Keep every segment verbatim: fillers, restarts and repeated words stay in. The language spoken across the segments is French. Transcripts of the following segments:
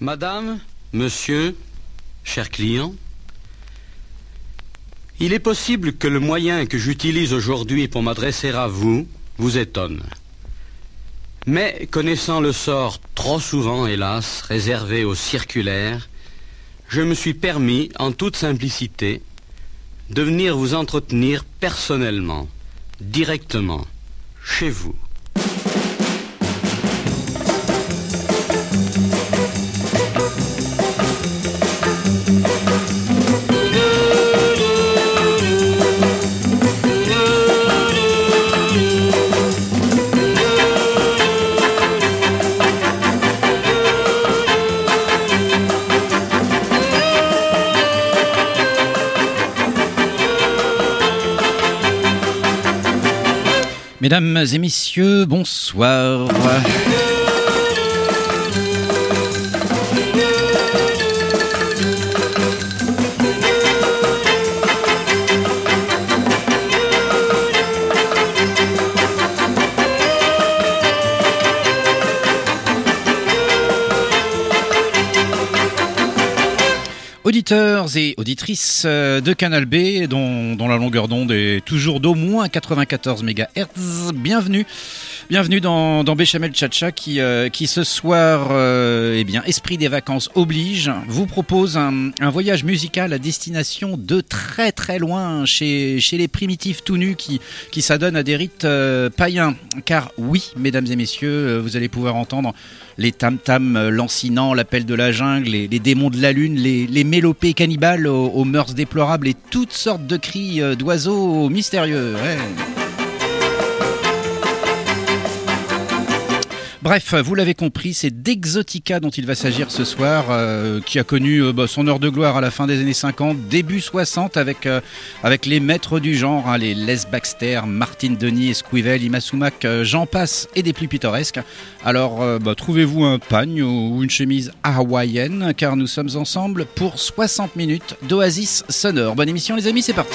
Madame, monsieur, chers clients, il est possible que le moyen que j'utilise aujourd'hui pour m'adresser à vous vous étonne. Mais connaissant le sort trop souvent, hélas, réservé aux circulaires, je me suis permis, en toute simplicité, de venir vous entretenir personnellement, directement, chez vous. Mesdames et messieurs, bonsoir. Auditeurs et auditrices de Canal B, dont, dont la longueur d'onde est toujours d'au moins quatre-vingt-quatorze mégahertz, bienvenue. Bienvenue dans, dans Béchamel Tcha-Tcha qui, euh, qui ce soir, euh, eh bien, esprit des vacances oblige, vous propose un, un voyage musical à destination de très très loin chez, chez les primitifs tout nus qui, qui s'adonnent à des rites euh, païens. Car oui, mesdames et messieurs, vous allez pouvoir entendre les tam-tams lancinants, l'appel de la jungle, les, les démons de la lune, les, les mélopées cannibales aux, aux mœurs déplorables et toutes sortes de cris d'oiseaux mystérieux. Ouais. Bref, vous l'avez compris, c'est d'Exotica dont il va s'agir ce soir, euh, qui a connu euh, bah, son heure de gloire à la fin des années cinquante, début soixante, avec, euh, avec les maîtres du genre, hein, les Les Baxter, Martin Denis, Esquivel, Ima Sumac, euh, j'en passe, et des plus pittoresques. Alors, euh, bah, trouvez-vous un pagne ou une chemise hawaïenne, car nous sommes ensemble pour soixante minutes d'oasis sonore. Bonne émission les amis, c'est parti.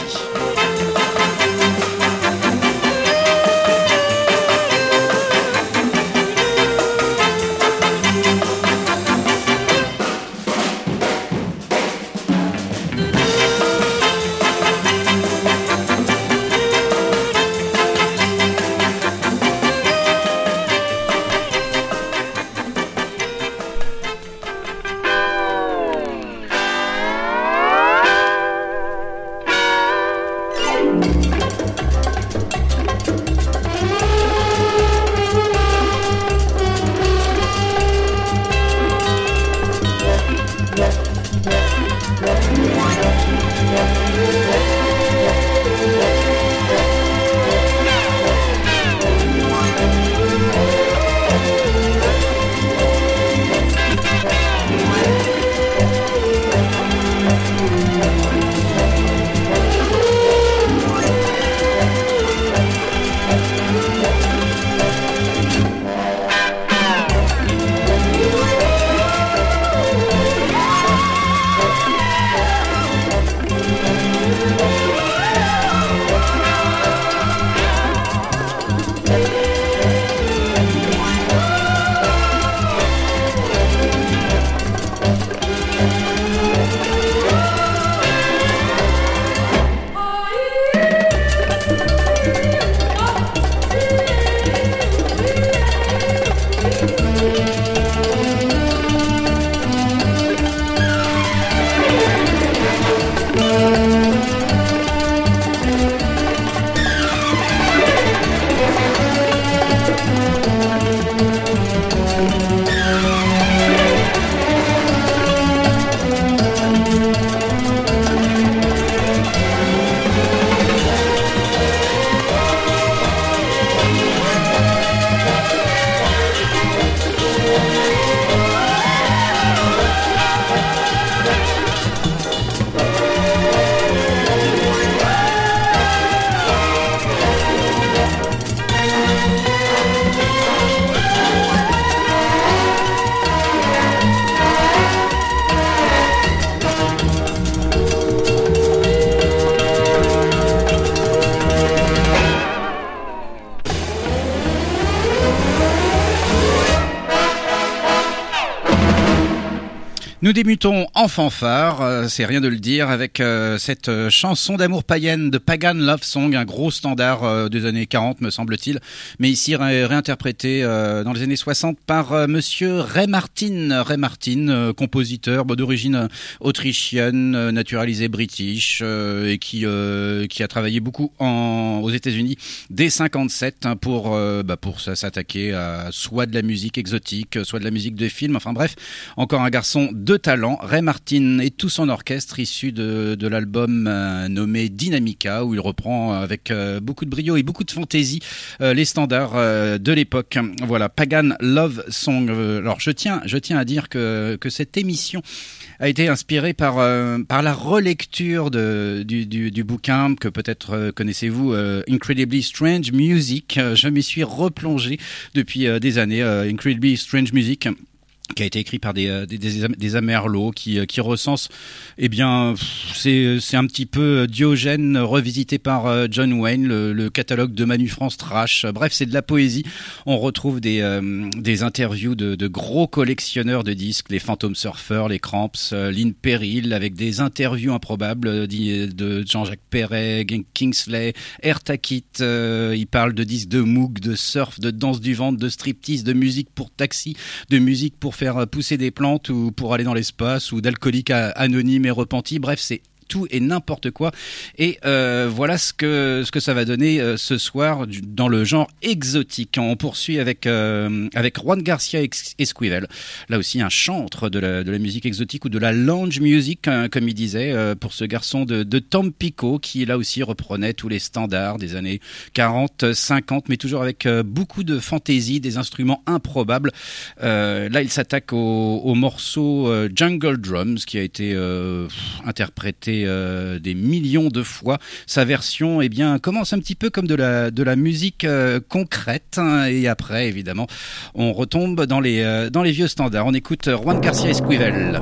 Nous débutons en fanfare, euh, c'est rien de le dire, avec euh, cette euh, chanson d'amour païenne de Pagan Love Song, un gros standard euh, des années quarante me semble-t-il, mais ici ré- réinterprété euh, dans les années soixante par euh, monsieur Ray Martin, Ray Martin, euh, compositeur bah, d'origine autrichienne, euh, naturalisé british, euh, et qui euh, qui a travaillé beaucoup en, aux États-Unis dès cinquante-sept hein, pour euh, bah, pour s'attaquer à soit de la musique exotique, soit de la musique de film, enfin bref, encore un garçon de talent, Ray Martin et tout son orchestre issu de, de l'album euh, nommé Dynamica, où il reprend avec euh, beaucoup de brio et beaucoup de fantaisie euh, les standards euh, de l'époque. Voilà, Pagan Love Song. Alors je tiens, je tiens à dire que, que cette émission a été inspirée par, euh, par la relecture de, du, du, du bouquin que peut-être euh, connaissez-vous, euh, Incredibly Strange Music. Je m'y suis replongé depuis euh, des années, euh, Incredibly Strange Music, qui a été écrit par des des, des, des Amerlots qui qui recensent, eh bien c'est c'est un petit peu Diogène revisité par John Wayne, le, le catalogue de Manu France Trash. Bref, c'est de la poésie. On retrouve des euh, des interviews de de gros collectionneurs de disques, les Phantom Surfers, les Cramps, euh, Lynn Peril, avec des interviews improbables de Jean-Jacques Perret, Kingsley, Erta Kitt. Euh, il parle de disques de Moog, de surf, de danse du ventre, de striptease, de musique pour taxi, de musique pour faire pousser des plantes ou pour aller dans l'espace, ou d'alcooliques anonymes et repentis. Bref, c'est tout et n'importe quoi. Et euh, voilà ce que ce que ça va donner euh, ce soir du, dans le genre exotique. On poursuit avec euh, avec Juan Garcia Esquivel. Là aussi un chantre de la de la musique exotique ou de la lounge music, hein, comme il disait, euh, pour ce garçon de de Tampico, qui là aussi reprenait tous les standards des années quarante, cinquante, mais toujours avec euh, beaucoup de fantaisie, des instruments improbables. Euh, là, il s'attaque au, au morceau euh, Jungle Drums, qui a été euh, interprété Euh, des millions de fois. Sa version, eh bien, commence un petit peu comme de la de la musique euh, concrète, hein, et après, évidemment, on retombe dans les euh, dans les vieux standards. On écoute Juan Garcia Esquivel.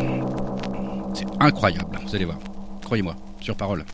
C'est incroyable, vous allez voir. Croyez-moi, sur parole.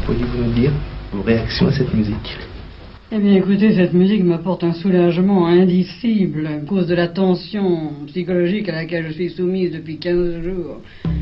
Pourriez-vous nous dire vos réactions à cette musique ? Eh bien, écoutez, cette musique m'apporte un soulagement indicible à cause de la tension psychologique à laquelle je suis soumise depuis quinze jours.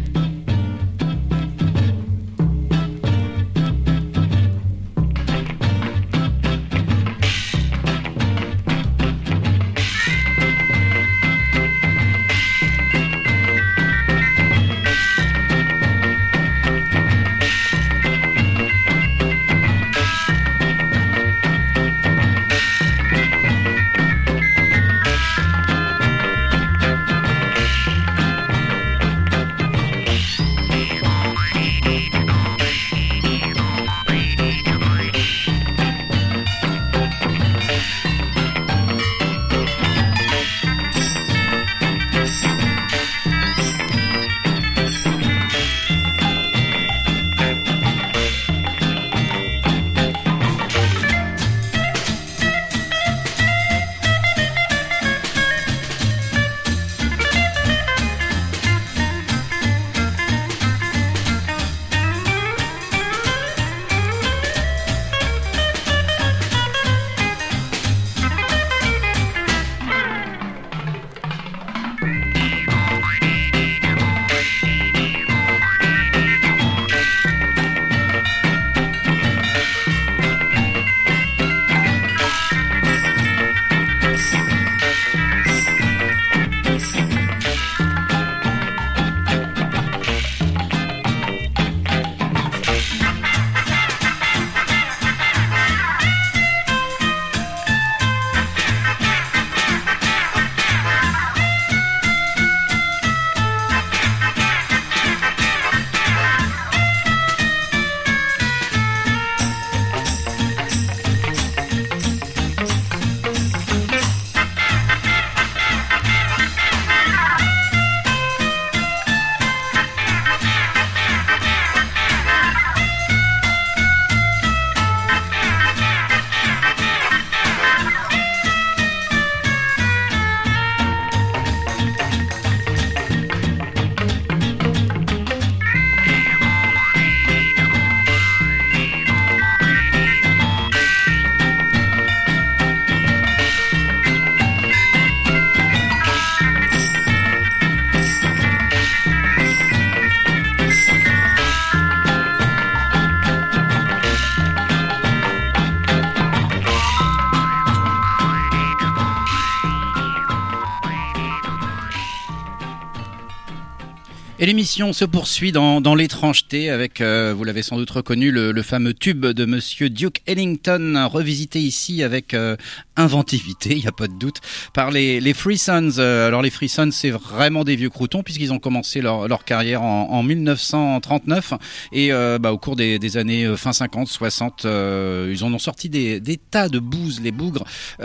Et l'émission se poursuit dans, dans l'étrangeté avec, euh, vous l'avez sans doute reconnu, le, le fameux tube de Monsieur Duke Ellington, revisité ici avec euh, inventivité, il n'y a pas de doute, par les, les Freesons. Alors les Freesons, c'est vraiment des vieux croutons puisqu'ils ont commencé leur, leur carrière en, en dix-neuf cent trente-neuf et euh, bah, au cours des, des années fin cinquante, soixante, euh, ils en ont sorti des, des tas de bouses, les bougres.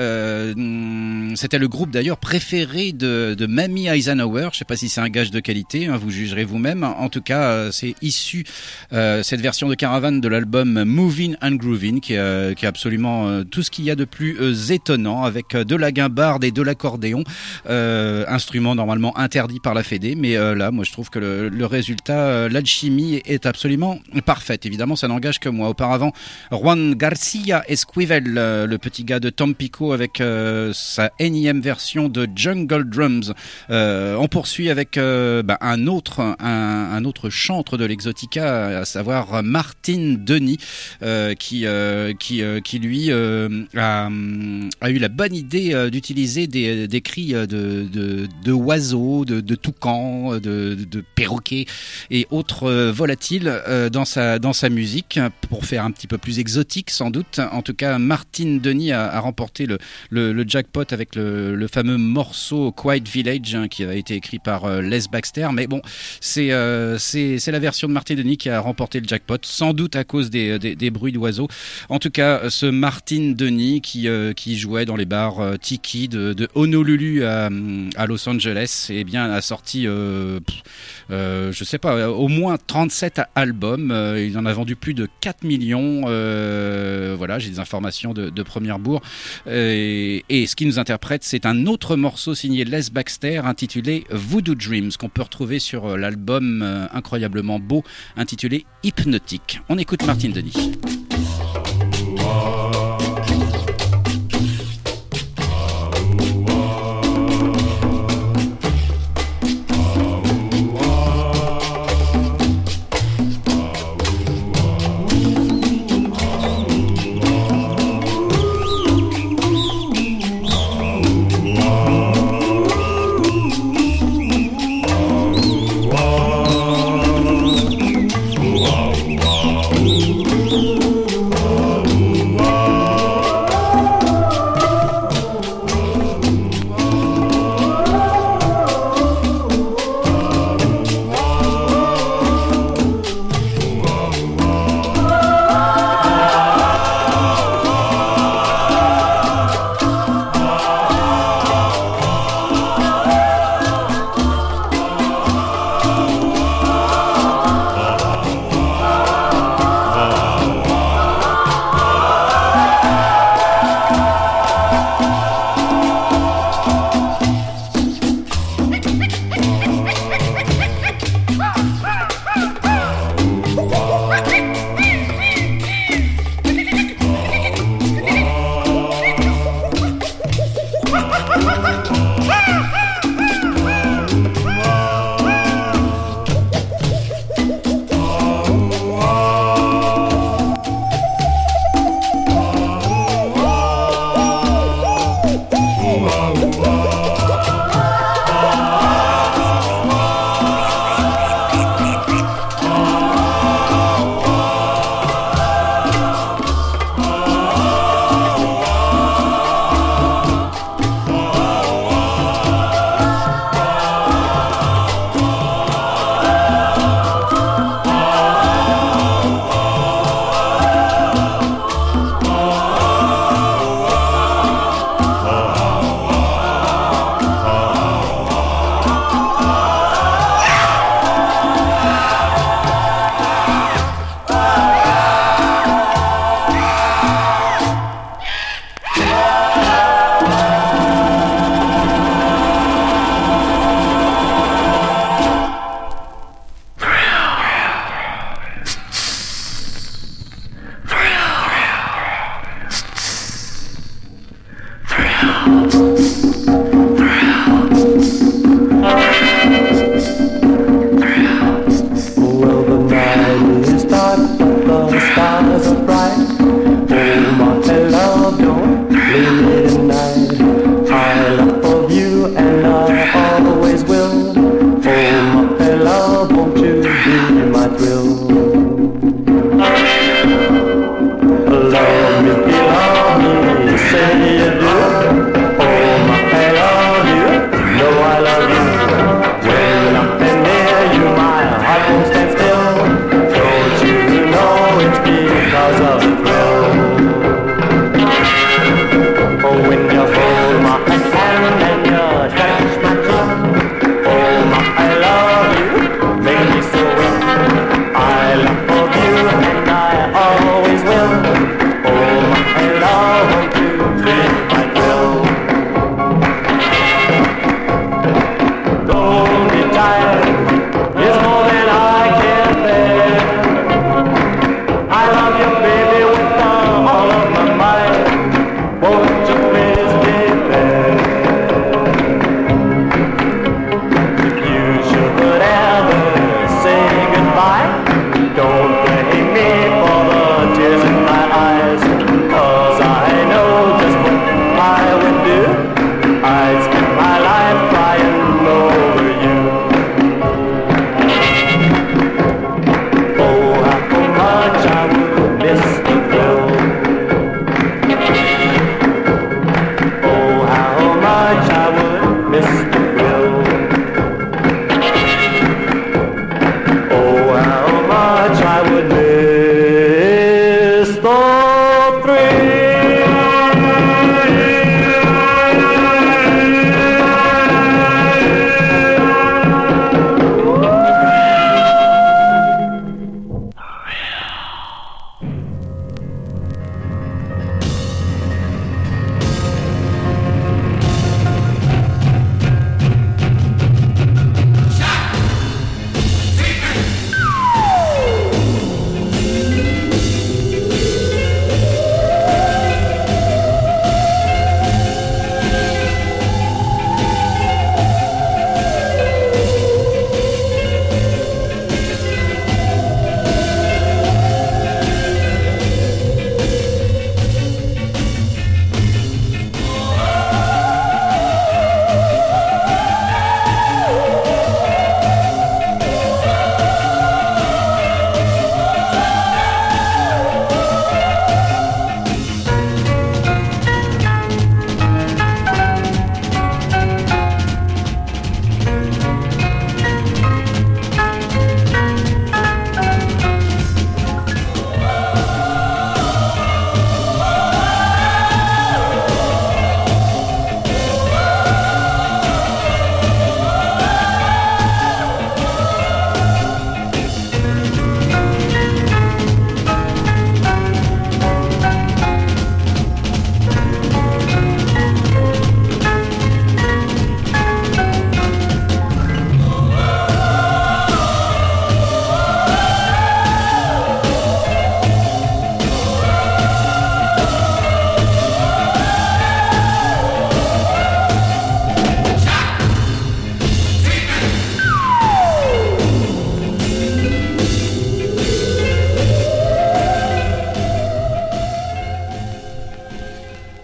Euh, c'était le groupe d'ailleurs préféré de, de Mamie Eisenhower. Je sais pas si c'est un gage de qualité, hein, vous jugerez vous-même. En tout cas, c'est issu euh, cette version de Caravan de l'album Movin' and Groovin', qui, euh, qui est absolument euh, tout ce qu'il y a de plus euh, étonnant, avec euh, de la guimbarde et de l'accordéon, euh, instrument normalement interdit par la Fédé, mais euh, là, moi, je trouve que le, le résultat, euh, l'alchimie est absolument parfaite. Évidemment, ça n'engage que moi. Auparavant, Juan Garcia Esquivel, euh, le petit gars de Tampico, avec euh, sa énième version de Jungle Drums. Euh, on poursuit avec euh, bah, un autre Un, un autre chantre de l'exotica, à savoir Martin Denis, euh, qui euh, qui euh, qui lui euh, a, a eu la bonne idée euh, d'utiliser des, des cris de de, de oiseaux, de, de toucans, de, de perroquets et autres euh, volatiles euh, dans sa dans sa musique pour faire un petit peu plus exotique sans doute. En tout cas, Martin Denis a, a remporté le, le le jackpot avec le, le fameux morceau Quiet Village, hein, qui a été écrit par euh, Les Baxter, mais bon. C'est, euh, c'est, c'est la version de Martin Denis qui a remporté le jackpot, sans doute à cause des, des, des bruits d'oiseaux. En tout cas, ce Martin Denis qui, euh, qui jouait dans les bars euh, Tiki de, de Honolulu à, à Los Angeles, eh bien, a sorti, euh, euh, je sais pas, au moins trente-sept albums. Euh, il en a vendu plus de quatre millions. Euh, voilà, j'ai des informations de, de première bourre. Et, et ce qui nous interprète, c'est un autre morceau signé Les Baxter intitulé Voodoo Dreams, qu'on peut retrouver sur l'album euh, incroyablement beau intitulé Hypnotique. On écoute Martine Denis. I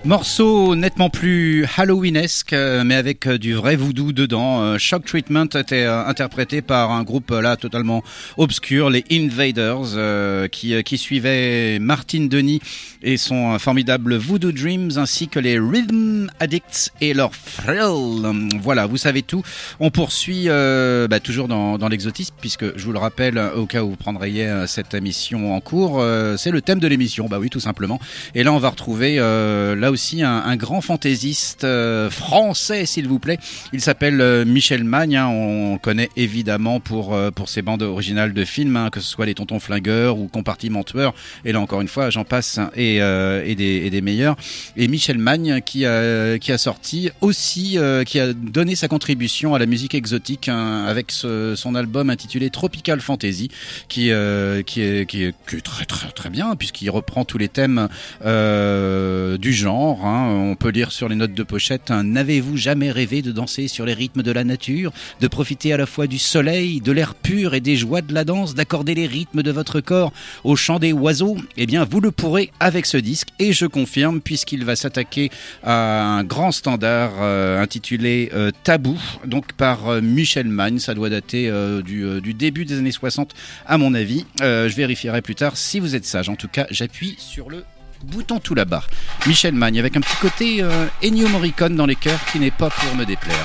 Morceau nettement plus Halloweenesque, mais avec du vrai voodoo dedans. Shock Treatment était interprété par un groupe là totalement obscur, les Invaders, euh, qui, qui suivaient Martin Denis et son formidable Voodoo Dreams, ainsi que les Rhythm Addicts et leur Thrill. Voilà, vous savez tout. On poursuit euh, bah, toujours dans, dans l'exotisme, puisque je vous le rappelle, au cas où vous prendriez cette émission en cours, euh, c'est le thème de l'émission. Bah oui, tout simplement. Et là, on va retrouver euh, là aussi aussi un, un grand fantaisiste euh, français, s'il vous plaît. Il s'appelle euh, Michel Magne, hein. On le connaît évidemment pour euh, pour ses bandes originales de films, hein, que ce soit Les Tontons Flingueurs ou Compartiment Tueur. Et là encore une fois, j'en passe, hein, et, euh, et des et des meilleurs. Et Michel Magne qui a qui a sorti aussi, euh, qui a donné sa contribution à la musique exotique, hein, avec ce, son album intitulé Tropical Fantasy, qui euh, qui est qui est, qui est très très très bien, puisqu'il reprend tous les thèmes euh, du genre. Hein, on peut lire sur les notes de pochette, hein, n'avez-vous jamais rêvé de danser sur les rythmes de la nature, de profiter à la fois du soleil, de l'air pur et des joies de la danse, d'accorder les rythmes de votre corps au chant des oiseaux? Eh bien, vous le pourrez avec ce disque, et je confirme, puisqu'il va s'attaquer à un grand standard euh, intitulé euh, Tabou, donc par euh, Michel Magne. Ça doit dater euh, du, euh, du début des années soixante à mon avis. Euh, je vérifierai plus tard si vous êtes sage. En tout cas, j'appuie sur le bouton tout là-bas. Michel Magne avec un petit côté euh, Ennio Morricone dans les chœurs qui n'est pas pour me déplaire.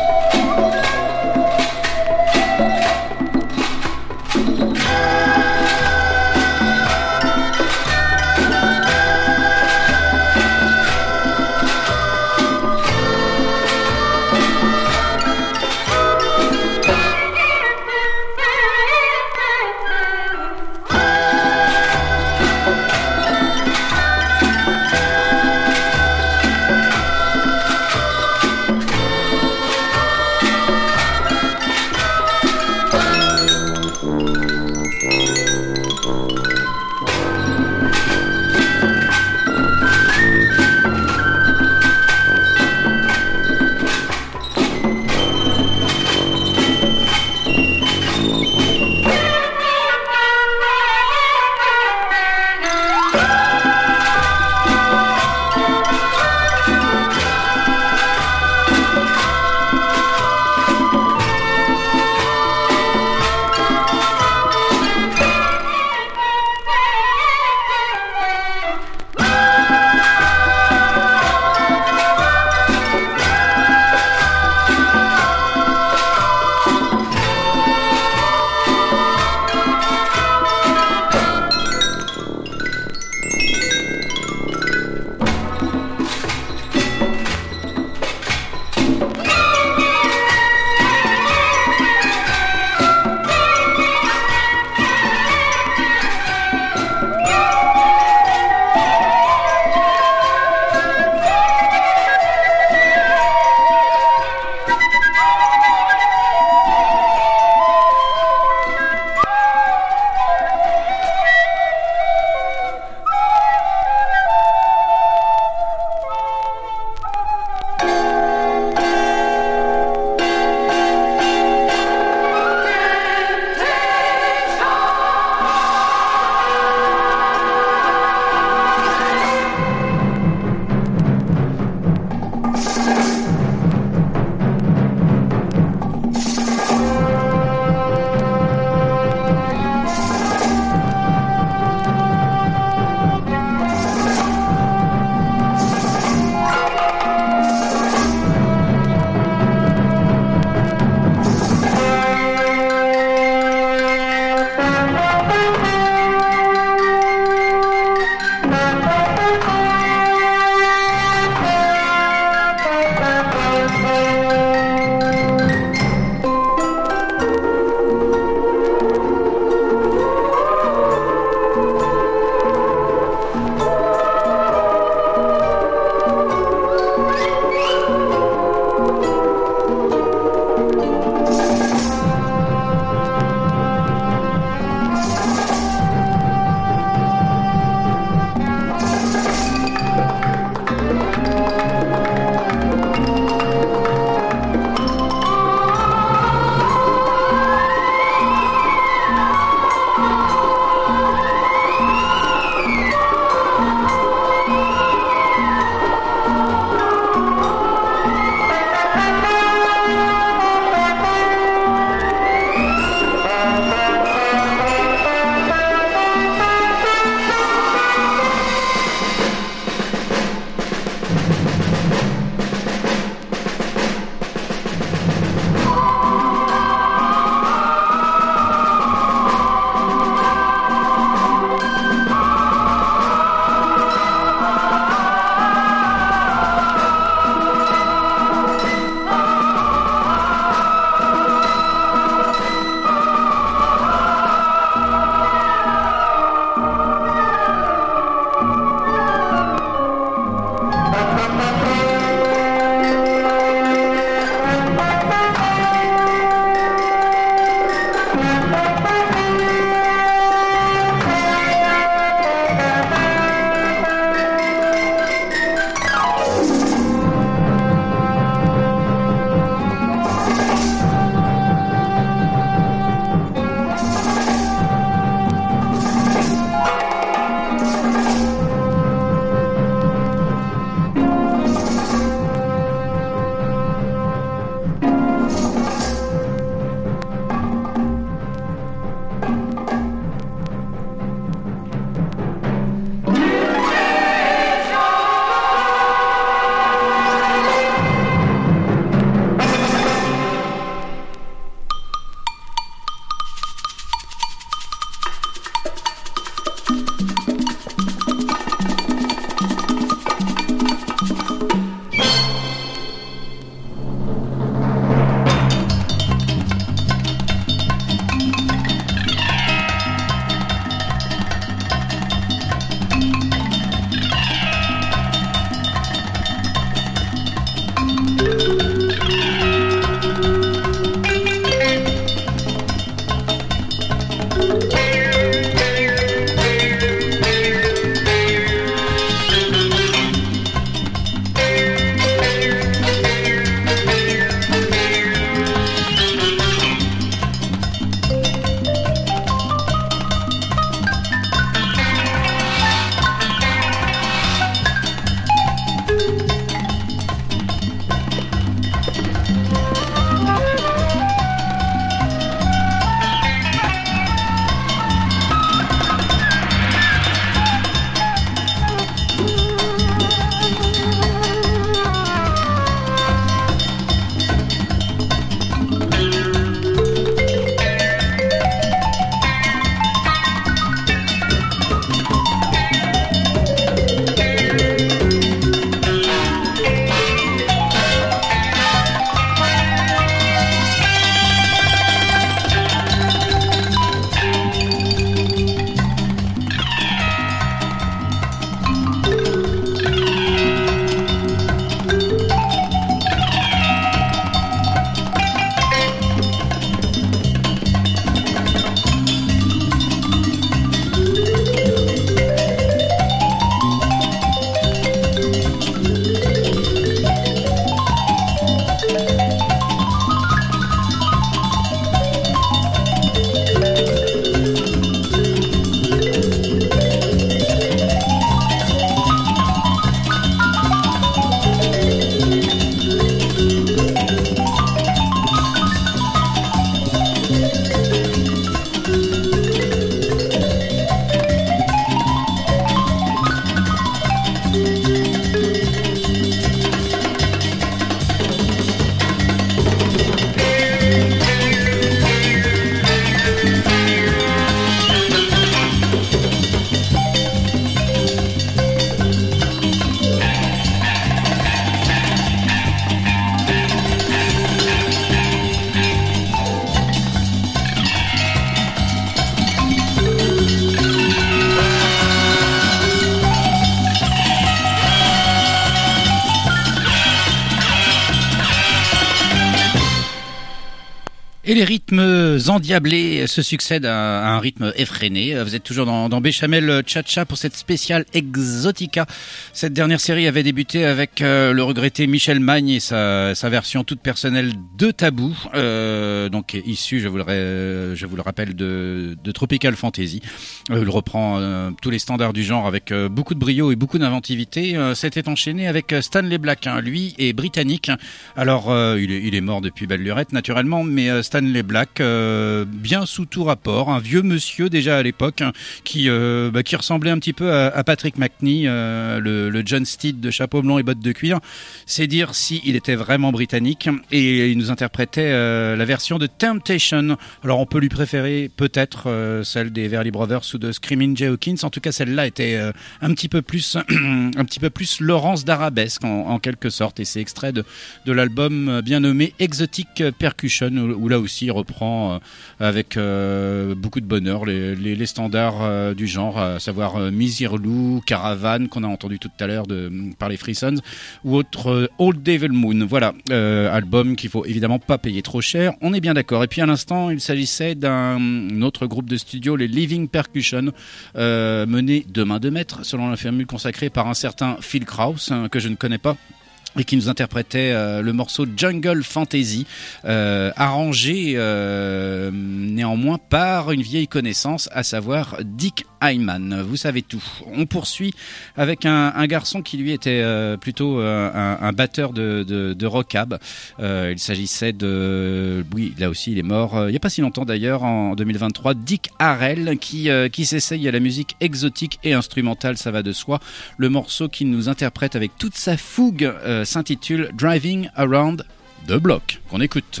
Et les rythmes endiablés se succèdent à, à un rythme effréné. Vous êtes toujours dans, dans Béchamel Cha-Cha pour cette spéciale Exotica. Cette dernière série avait débuté avec euh, le regretté Michel Magne et sa, sa version toute personnelle de Tabou, euh, donc issu, je vous le, euh, je vous le rappelle, de, de Tropical Fantasy. Euh, il reprend euh, tous les standards du genre avec euh, beaucoup de brio et beaucoup d'inventivité. Euh, C'était enchaîné avec Stanley Black. Hein. Lui est britannique. Alors, euh, il, est, il est mort depuis belle lurette, naturellement, mais euh, Stanley Black, euh, bien sous tout rapport, un vieux monsieur déjà à l'époque, hein, qui, euh, bah, qui ressemblait un petit peu à, à Patrick McNee, euh, le, le John Steed de chapeau blanc et bottes de cuir. C'est dire si il était vraiment britannique, et il nous interprétait euh, la version de Temptation. Alors on peut lui préférer peut-être euh, celle des Everly Brothers ou de Screaming Jay Hawkins. En tout cas, celle-là était euh, un petit peu plus, un petit peu plus Laurence d'Arabesque en, en quelque sorte, et c'est extrait de, de l'album bien nommé Exotic Percussion, où, où là aussi il reprend euh, avec euh, beaucoup de bonheur les, les, les standards euh, du genre, à savoir euh, Misirlou, Caravan qu'on a entendu tout à l'heure de, par les Freesons, ou autre euh, Old Devil Moon. Voilà, euh, album qu'il faut évidemment pas payer trop cher, on est bien d'accord. Et puis à l'instant, il s'agissait d'un autre groupe de studio, les Living Percussion, euh, mené de main de maître, selon la formule consacrée par un certain Phil Krauss, hein, que je ne connais pas, et qui nous interprétait euh, le morceau Jungle Fantasy, euh, arrangé euh, néanmoins par une vieille connaissance, à savoir Dick Hyman. Vous savez tout. On poursuit avec un, un garçon qui lui était euh, plutôt euh, un, un batteur de, de, de rockab. Euh, il s'agissait de, oui, là aussi il est mort, euh, il n'y a pas si longtemps d'ailleurs, en deux mille vingt-trois, Dick Harrell, qui, euh, qui s'essaye à la musique exotique et instrumentale, ça va de soi. Le morceau qu'il nous interprète avec toute sa fougue euh, s'intitule Driving Around the Block, qu'on écoute.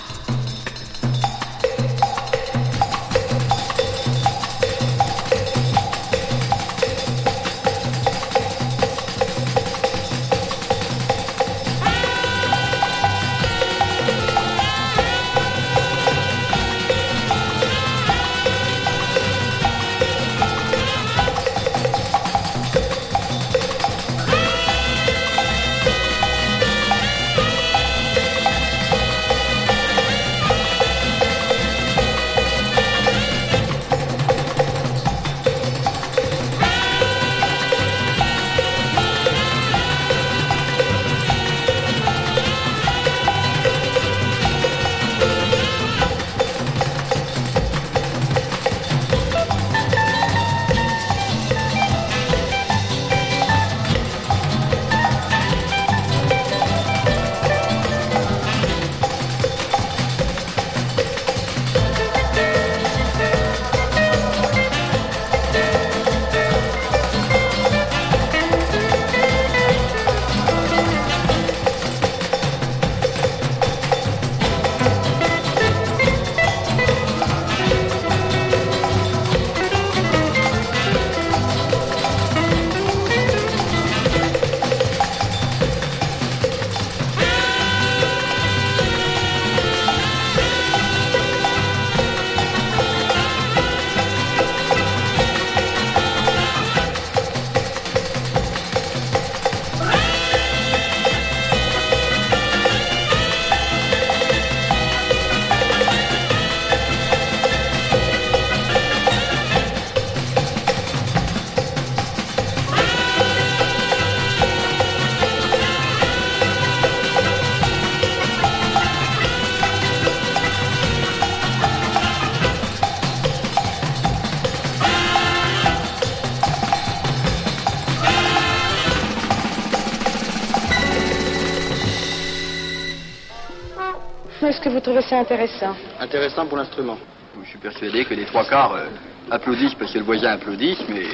Est-ce que vous trouvez ça intéressant? Intéressant pour l'instrument. Je suis persuadé que les trois quarts euh, applaudissent parce que le voisin applaudisse, mais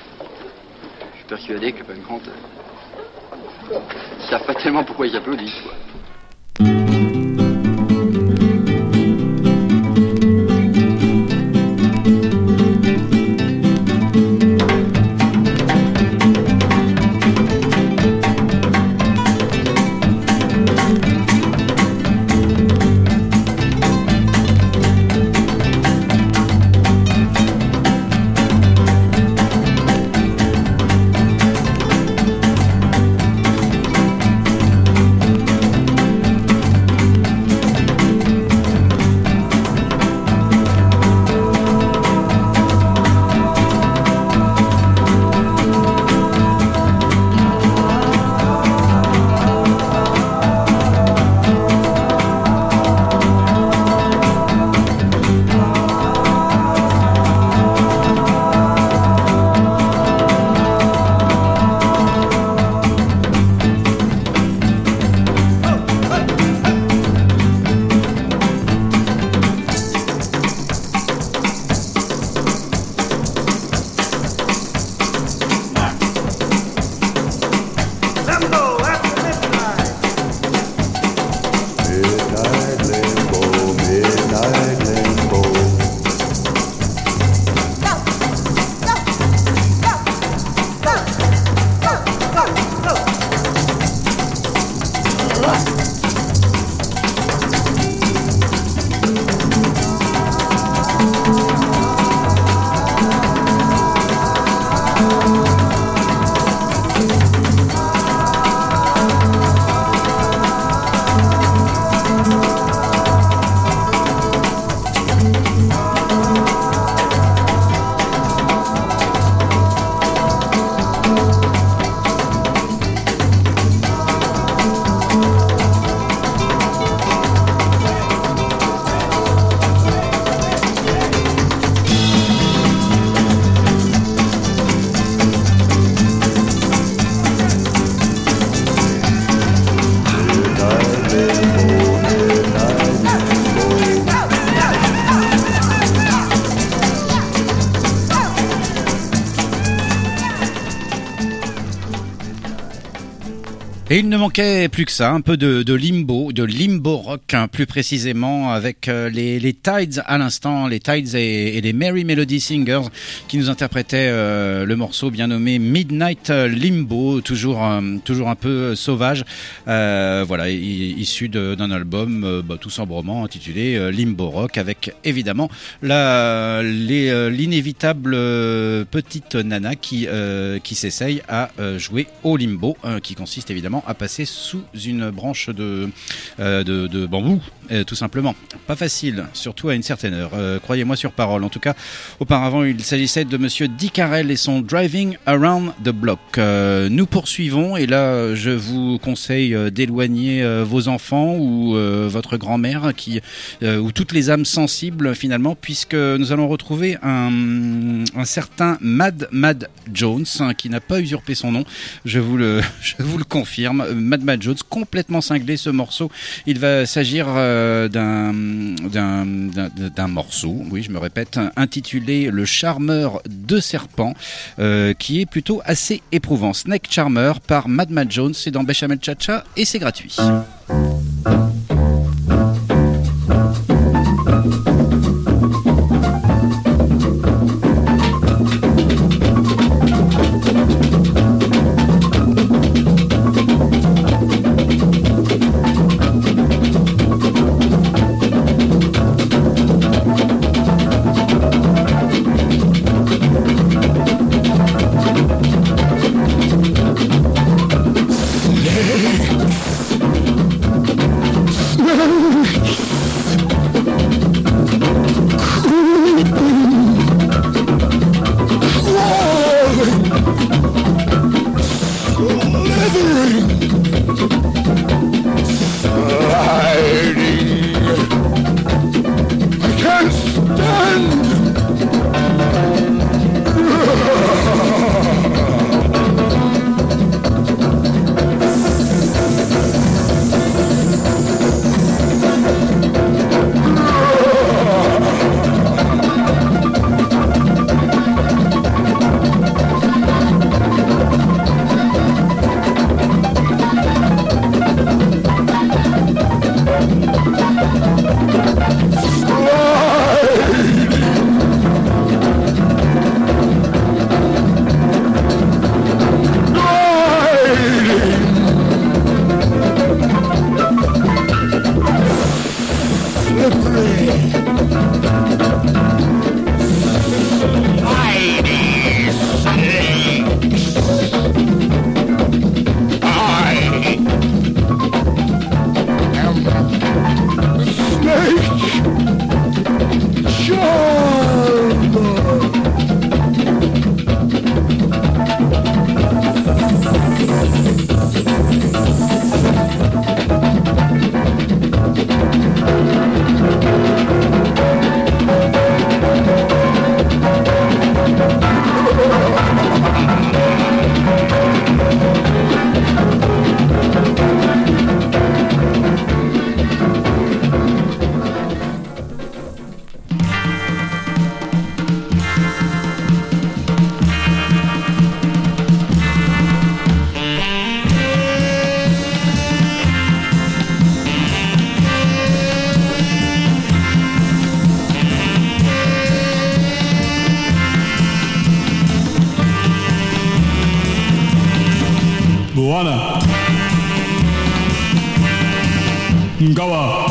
je suis persuadé que, par contre, euh, ils savent pas tellement pourquoi ils applaudissent, quoi. Et il ne manquait plus que ça, un peu de, de limbo, de limbo rock, hein, plus précisément avec euh, les, les Tides à l'instant, les Tides et, et les Merry Melody Singers qui nous interprétaient euh, le morceau bien nommé Midnight Limbo, toujours euh, toujours un peu sauvage, euh, voilà, issu d'un album euh, bah, tout simplement intitulé euh, Limbo Rock, avec évidemment la les euh, l'inévitable euh, petite nana qui euh, qui s'essaye à euh, jouer au limbo, euh, qui consiste évidemment à passer sous une branche de, euh, de, de bambou, euh, tout simplement. Pas facile, surtout à une certaine heure. Euh, croyez-moi sur parole. En tout cas, auparavant, il s'agissait de Monsieur Dick Carrell et son Driving Around the Block. Euh, nous poursuivons, et là, je vous conseille d'éloigner euh, vos enfants ou euh, votre grand-mère, qui euh, ou toutes les âmes sensibles finalement, puisque nous allons retrouver un, un certain Mad Mad Jones, hein, qui n'a pas usurpé son nom. Je vous le, je vous le confirme. Mad Mad Jones, complètement cinglé ce morceau. Il va s'agir euh, d'un, d'un, d'un, d'un morceau, oui je me répète, intitulé Le Charmeur de Serpent, euh, qui est plutôt assez éprouvant. Snake Charmer par Mad Mad Jones, c'est dans Béchamel Cha-Cha et c'est gratuit. Moana Ngawa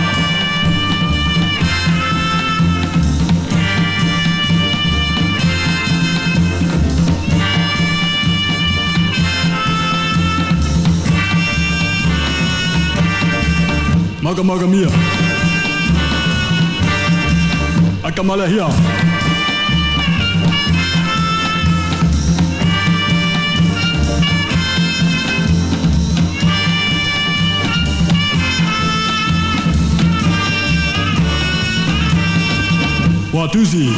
Maga Maga Mia Akamalahia Watuzi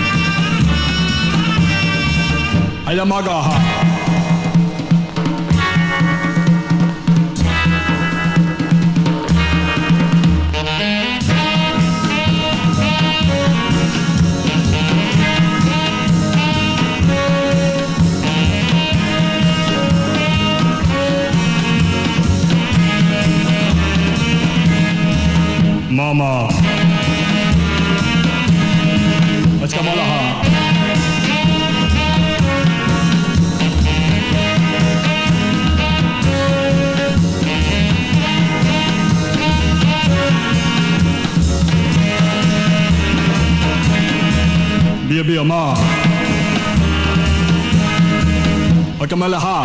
Ayamagaha Akama. Akamalaha.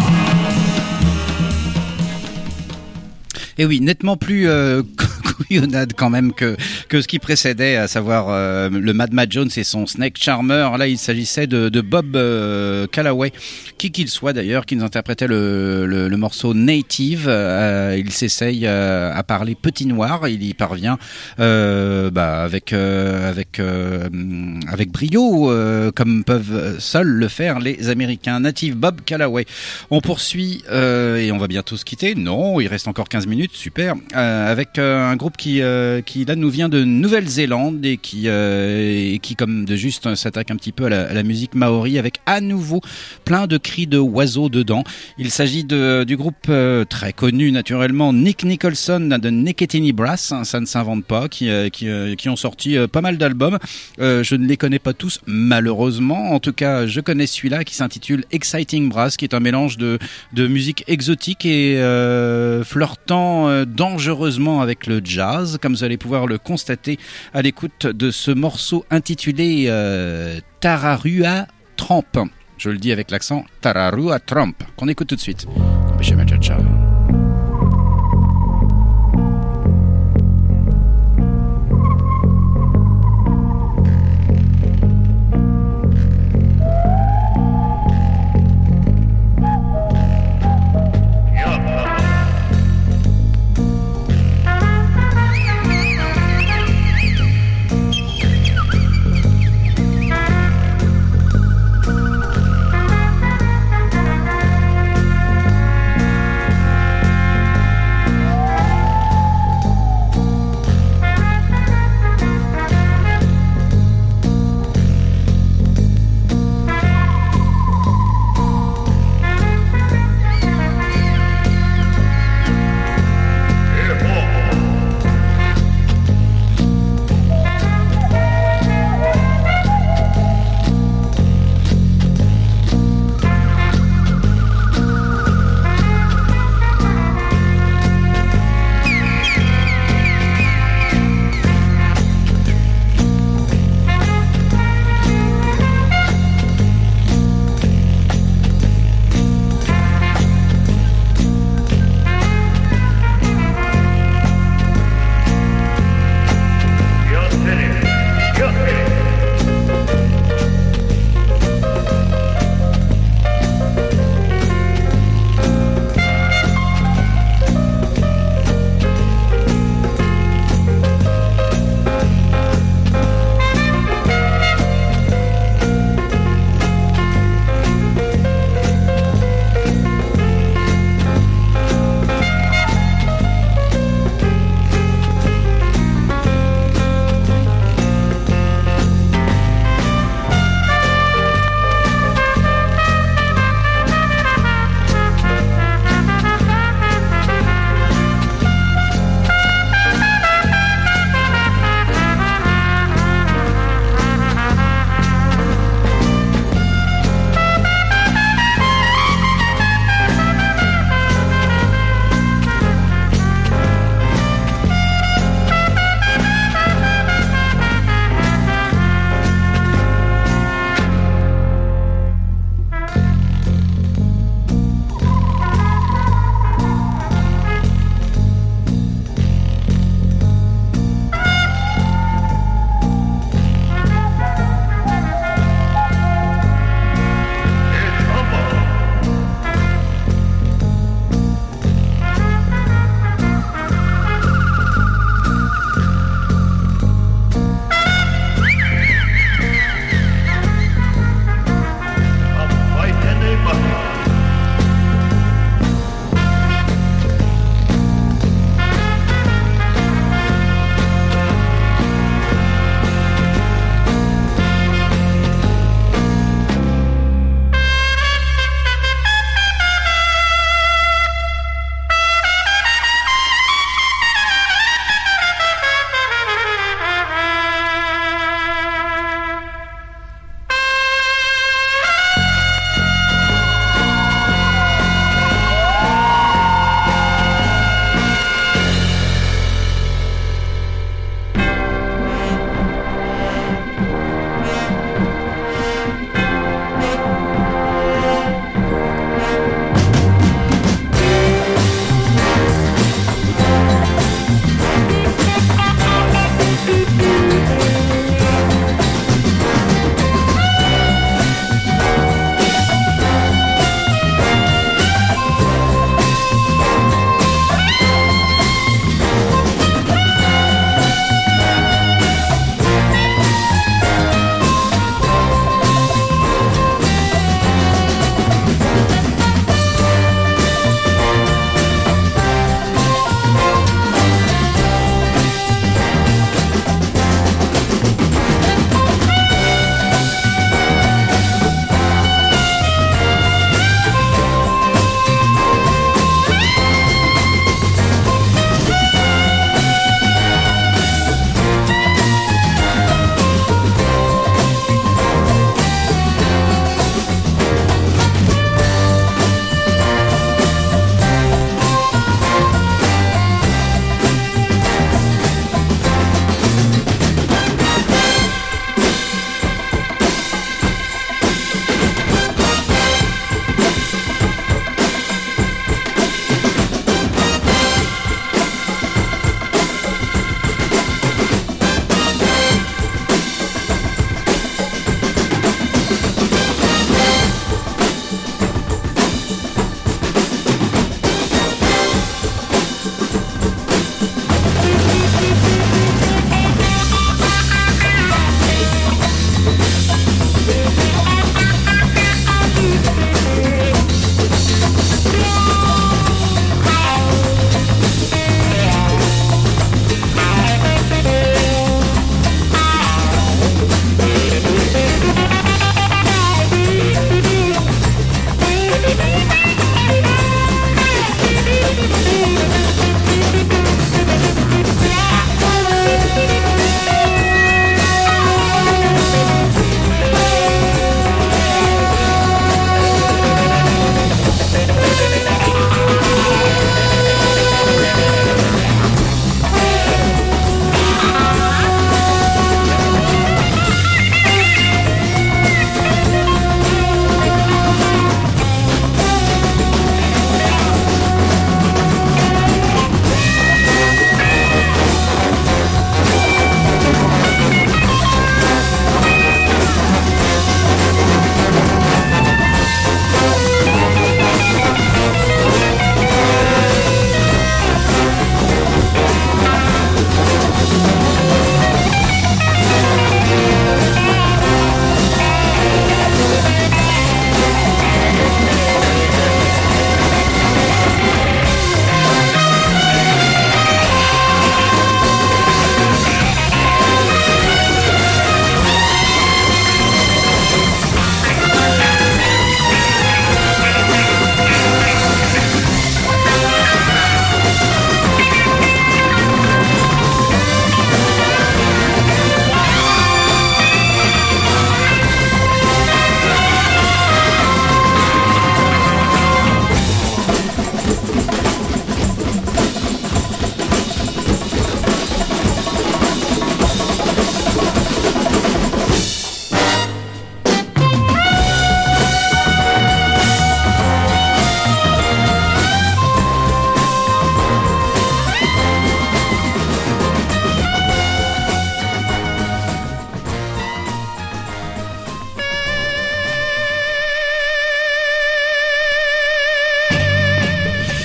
Et oui, nettement plus euh, couillonnade quand même que que ce qui précédait, à savoir euh, le Mad Mad Jones et son Snake Charmer. Là, il s'agissait de, de Bob euh, Calloway, qui qu'il soit d'ailleurs, qui nous interprétait le, le, le morceau Native. Euh, il s'essaye euh, à parler petit noir, il y parvient euh, bah, avec euh, avec euh, avec brio, euh, comme peuvent seuls le faire les Américains. Native Bob Calloway. On poursuit euh, et on va bientôt se quitter. Non, il reste encore quinze minutes. Super, euh, avec euh, un groupe qui euh, qui là nous vient de Nouvelle-Zélande et qui euh, et qui comme de juste s'attaque un petit peu à la, à la musique maori avec à nouveau plein de cris de oiseaux dedans. Il s'agit de du groupe euh, très connu naturellement Nick Nicholson de Neketini Brass, hein, ça ne s'invente pas, qui euh, qui euh, qui ont sorti euh, pas mal d'albums. Euh, je ne les connais pas tous malheureusement. En tout cas, je connais celui-là qui s'intitule Exciting Brass, qui est un mélange de de musique exotique et euh, flirtant dangereusement avec le jazz, comme vous allez pouvoir le constater à l'écoute de ce morceau intitulé euh, Tararua Tramp. Je le dis avec l'accent Tararua Tramp, qu'on écoute tout de suite. Béchamel Cha-Cha. Thank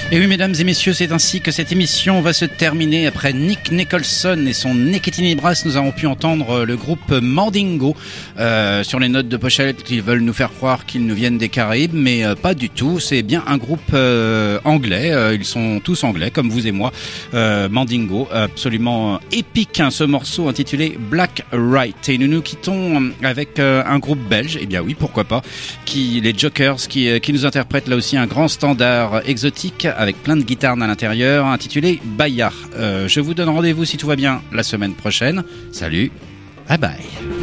Et oui, mesdames et messieurs, c'est ainsi que cette émission va se terminer. Après Nick Nicholson et son Neketini Brass, nous avons pu entendre le groupe Mandingo. Euh, sur les notes de pochette, ils veulent nous faire croire qu'ils nous viennent des Caraïbes, mais euh, pas du tout. C'est bien un groupe euh, anglais. Euh, ils sont tous anglais, comme vous et moi. Euh, Mandingo, absolument épique, hein, ce morceau intitulé Black Right. Et nous nous quittons avec euh, un groupe belge. Eh bien oui, pourquoi pas. Qui, les Jokers, qui, qui nous interprètent là aussi un grand standard exotique avec plein de guitares à l'intérieur, intitulé Bayard. Euh, je vous donne rendez-vous si tout va bien la semaine prochaine. Salut, bye bye.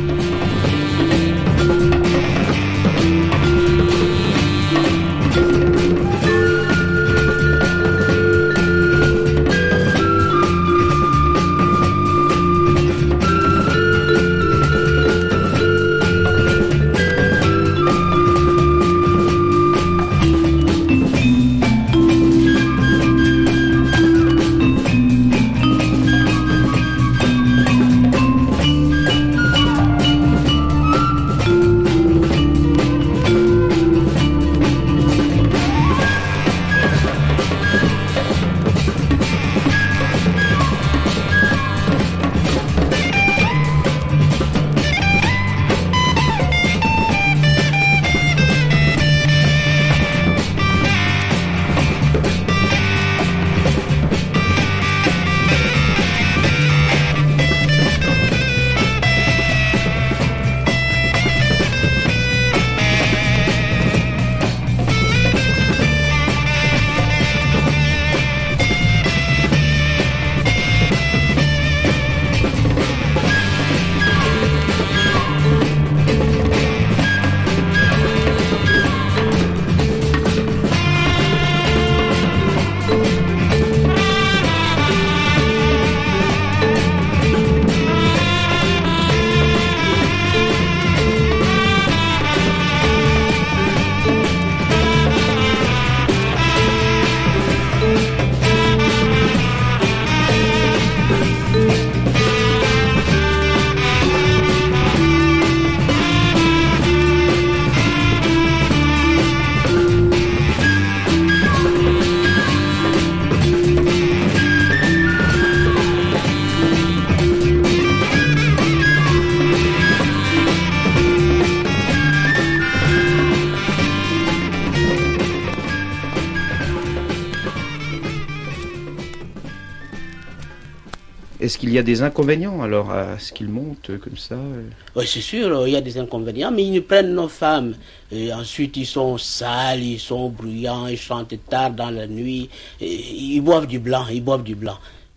Est-ce qu'il y a des inconvénients alors à ce qu'ils montent comme ça? Oui, c'est sûr, il y a des inconvénients, mais ils prennent nos femmes. Et ensuite, ils sont sales, ils sont bruyants, ils chantent tard dans la nuit. Et ils boivent du blanc, ils boivent du blanc.